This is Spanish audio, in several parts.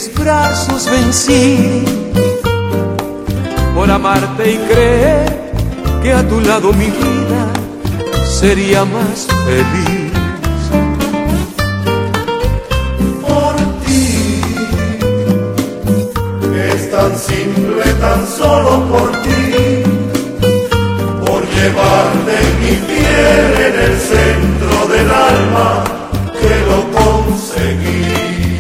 mis brazos vencí por amarte y creer que a tu lado mi vida sería más feliz. Por ti es tan simple, tan solo por ti, por llevarte en mi piel en el centro del alma que lo conseguí.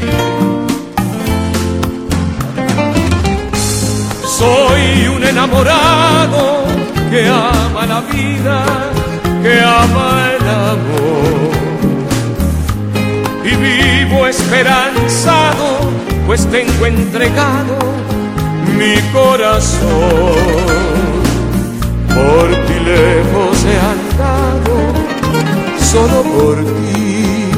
Soy un enamorado que ama la vida, que ama el amor, y vivo esperanzado, pues tengo entregado mi corazón. Por ti lejos he andado, solo por ti.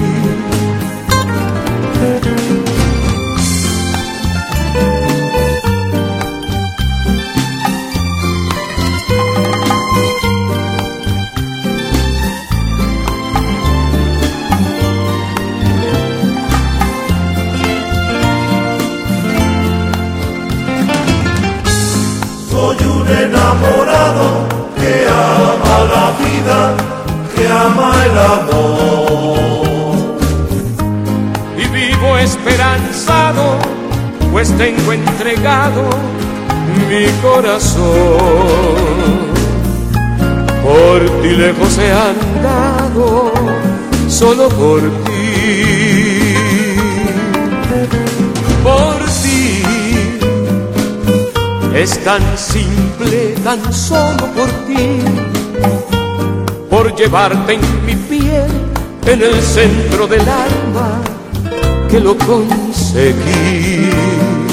Soy un enamorado que ama la vida, que ama el amor, y vivo esperanzado, pues tengo entregado mi corazón. Por ti lejos he andado, solo por ti. Por ti es tan simple, tan solo por ti, por llevarte en mi piel, en el centro del alma, que lo conseguí.